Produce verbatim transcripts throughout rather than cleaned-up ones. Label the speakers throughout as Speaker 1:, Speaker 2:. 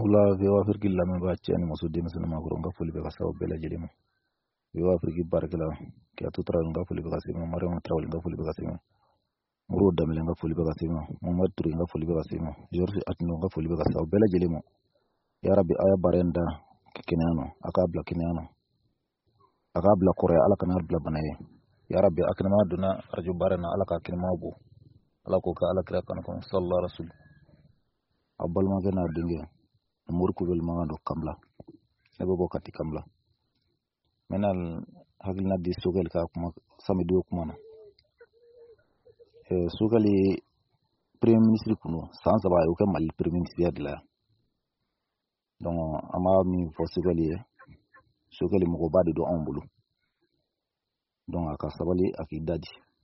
Speaker 1: Kula vewa firki lame ba chani masu demisana makuro nga fuli be kasaw bela jelimo. Vewa firki barkela ke atutra nga fuli be kasimo mariam trawli nga fuli be kasimo. Muru damile nga fuli be kasimo. Muhammad Turi nga fuli be kasimo. George Atno nga fuli be kasaw bela jelimo. Ya Rabbi aya barenda kinano akabla kinano. Akabla Korea ala kanar bla banaye. Ya Rabbi aknama duna raju barena ala ka kinama bu. Ala ko ka ala kira kan ko sallallahu rasul. Abbal ma gena dinge. Murku bel mangado kamla nego go kati kamla menal hagilna di sugal ka kuma sami do kuma na e sugali premier ministre kuno sans ba yo kam mal premier ministre de la donc ama mi fo sugali sugali mo go badi do ambulu donc aka sabali akidadi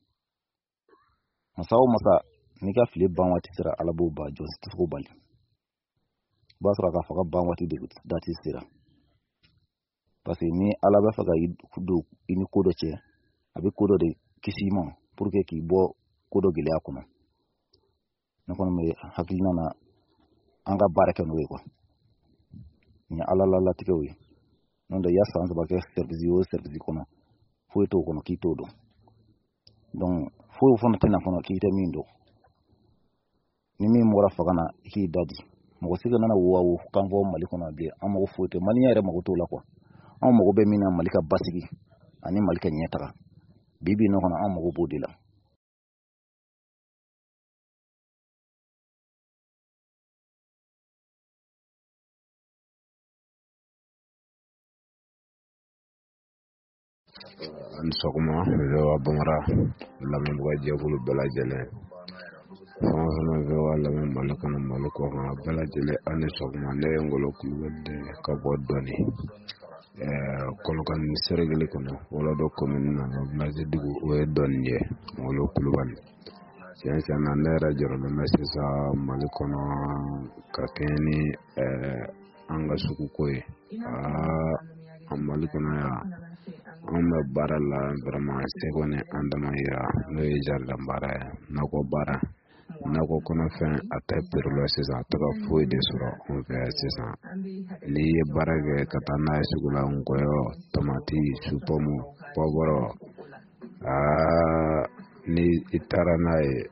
Speaker 1: masaw masa nika fili banwati sira alabo ba jos tiko bali basra ka faga ban wati de dati sira parce que ni ala ba faga kudo ini kodo che abi kodo de kisima pour que ki bo kodo gele akuna nakon me hakilina na anga baraka no ko ni ala la la tikewi non da yasa anza ba ke service yo service kono fo to kono ki todo donc fo fo na tena kono ki temindo ni mi mora faga na ki dadi mo siga nana wo kan fo mali kono be amo ko fote mali yare mo to la ko amo ko be mina malika basigi ani malika nyetara bibi no kono amo ko bodila
Speaker 2: an sokuma rewa bamara lamin waje bulu balajene fana vewa lamin malakana malako ha balajele an sokuma ne ngolo kulwede ka bodoni eh kolokan seregele kono wala do commune na blaje digu we donje wala kulwan sensa na nera joro le mesisa malikono kakeni eh anga sukukoy ah amalikono ya amma barala vraiment segone andama ya no jarda bara nako bara nako kono fin ata perlo sesa taka foi de sura on fait sesa li barage katana sugula ngoyo tomati supomo poboro ah ni itarana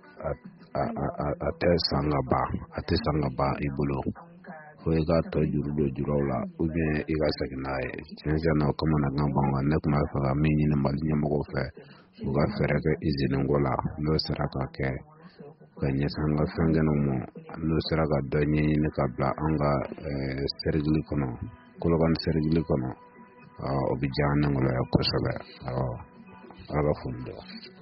Speaker 2: ate sangaba ate sangaba ibulo foi ga to jurudo jurawla ou bien iga sakinae chenja no kama na ngamba ne kuma fa minyi ne mal nyamo ko fe uga fere ke izine ngola no saraka ke kanya sanga fanga no mo no saraka donye ne kabla anga sergli kono kolo kan sergli kono obijana ngola ya kosaga aga fundo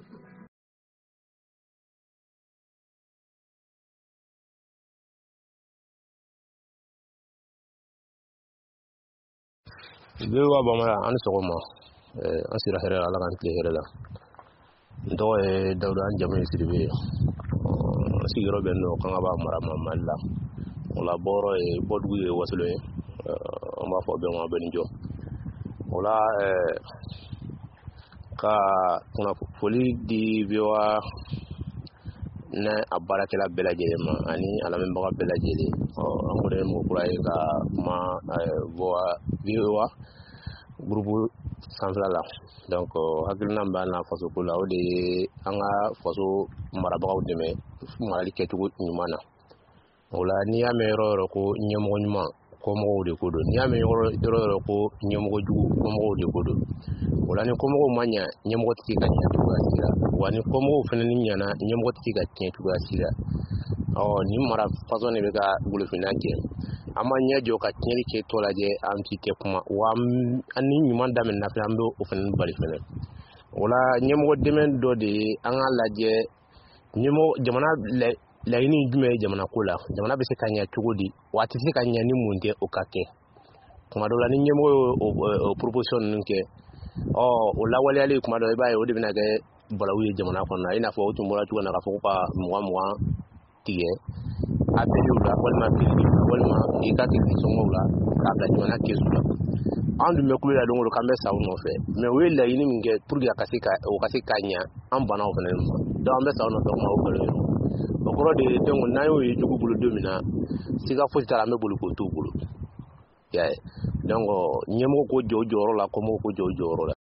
Speaker 3: Bewa bamara an sogoma eh asira here ala kan tle here la ndo e dawda an jama'i sidibe sigiro benno kan aba mara mamalla wala boro e bodgu e waslo e ma fo be ma ben jo wala eh ka kuna foli di bewa na abara kala bela jelema ani ala men baga bela jele o amure mo kurai ka ma voa bewa groupe central donc hakilna mbana faso kula o de anga faso marabagaw deme mali ketugo nyumana wala ni ya mero ko nyemo nyuma ko mo de kodo ni ya mero ro ko nyemo jugu ko mo de kodo wala ni ko mo manya nyemo tiki ka nya tuga sira wani ko mo fene ni nyana nyemo tiki ka nya tuga sira o ni mara faso ne be ga gulu finanke ama nya jo ka tinyeri ke tola je anti te kuma wa ani nyuma damen na flambo o fen bari fene wala nyemo demen do de an ala je nyemo jamana la ini jume jamana kula jamana be se kanya tugodi wati se kanya ni munde o kake kuma do la ni nyemo o proposition nke o wala wali ali kuma do baye o de bina ga balawi jamana konna ina fo o tumura tuga na ka fo pa mwa mwa tiye apeli ula walma pili walma ikati songola kabla jona kesula andu mekulu ya dongolo kambe sawu no fe me wela yini minge pour ya kasika o kasika nya ambana o fenen do ambe sawu no do ma o felo o kɔrɔ de donc n'a y'o ye jugu bolo don min na siga fosi t'a la an bɛ boli k'o t'u bolo ya donc ɲɛmɔgɔ ko jɔ o jɔyɔrɔ la kɔmɔgɔw ko jɔ o jɔyɔrɔ la.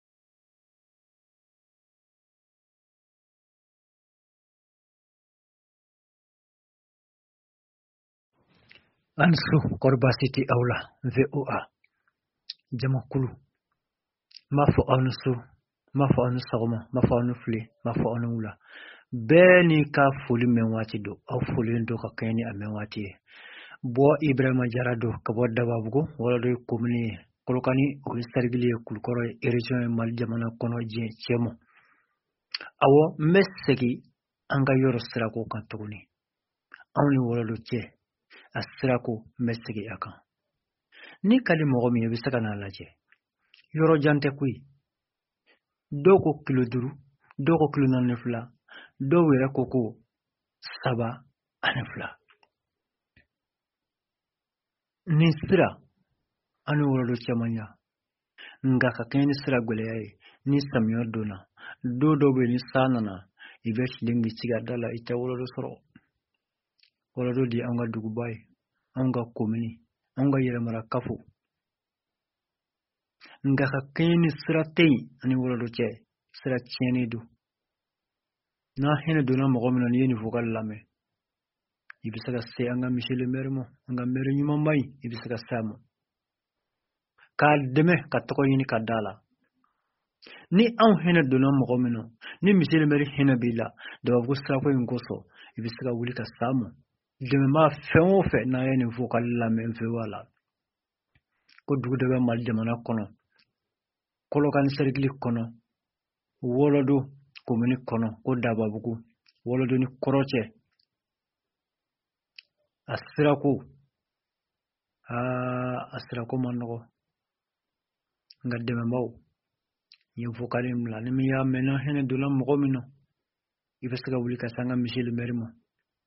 Speaker 4: Ansu Korbasiti Aula V O A Jamakulu Mafo Anusu Mafo Anu Sagoma Mafo Anu Fli Mafo Anu Ula Beni ka fuli menwati do au fuli ndo ka keni a menwati Bo Ibrahima Jarado ka bo dababugo wala do komuni kolokani o sargili kulkoro region mal jamana kono je chemo awo mesegi anga yoro sirako kan tuguni awni wala do che asirako mesegi akan ni kali mogo mi be saka na laje yoro jante kui doko kilo duru doko kilo nanefla do wera koko saba anefla ni sira anu wala do chamanya nga ka keni sira gole yayi ni samyo dona do do be ni sanana ibesh dingi ciga dala ita wala do soro wala do di anga dugu bay anga komini anga yere mara kafu nga ka keni sira tei ani wala do che sira cheni du na hene dona mo gomino ni ni vocal lame ibisaka se anga michel mermo anga mere nyuma mbay ibisaka samo ka deme ka toko yini ka dala ni an hene dona mo gomino ni michel mer hene bila do wago sira ko ngoso ibisaka wuli ka samo deme ma fenwo fe na yene vocal lame fe wala ko dugu de mal jamana kono kolokan sergli kono wolodo komuni kono ko dababugu wolodo ni koroche asirako ah asirako manoko ngademe maw yefo kalim la ni ya mena hene dola mogomino ibesaka wuli ka sanga michel merimo